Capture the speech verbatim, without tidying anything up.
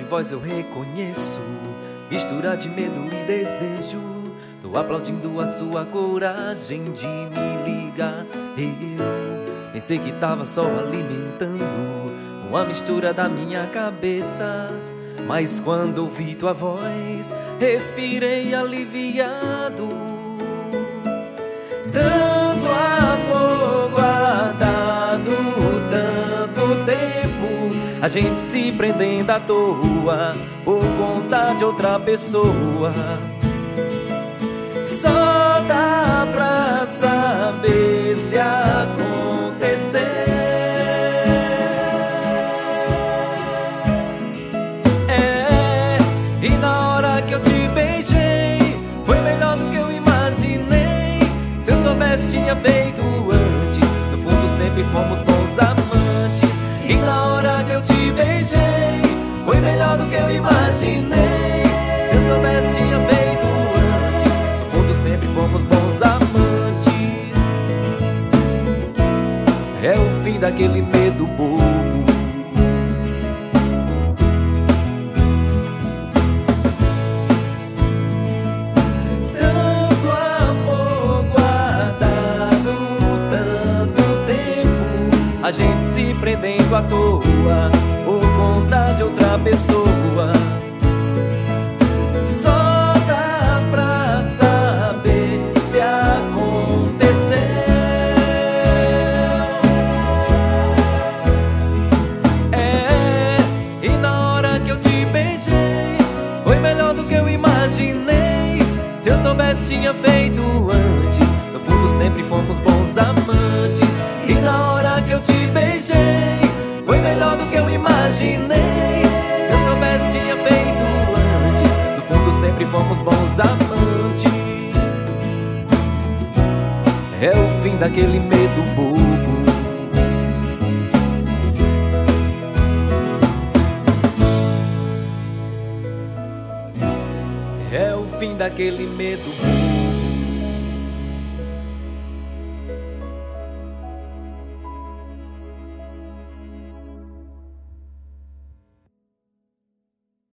voz eu reconheço, mistura de medo e desejo. Tô aplaudindo a sua coragem de me ligar. Eu pensei que tava só alimentando uma mistura da minha cabeça, mas quando ouvi tua voz, respirei aliviado. Tanto amor guardado, tanto tempo, a gente se prendendo à toa por conta de outra pessoa. Só dá pra saber se acontecer. É, e na hora que eu te beijei, foi melhor do que eu imaginei. Se eu soubesse tinha feito antes, no fundo sempre fomos bons amantes. E na hora que eu te beijei, foi melhor do que eu imaginei. Se eu soubesse tinha feito antes, no fundo sempre fomos bons amantes. É o fim daquele medo bobo. Tanto amor guardado, tanto tempo, a gente se prendendo à toa por conta de outra pessoa. Só dá pra saber se aconteceu. É, e na hora que eu te beijei, foi melhor do que eu imaginei. Se eu soubesse tinha feito antes, no fundo sempre fomos bons amantes. E na hora que eu te beijei, foi melhor do que eu imaginei. Se eu soubesse tinha feito antes, no fundo sempre fomos bons amantes. É o fim daquele medo bobo. É o fim daquele medo bobo.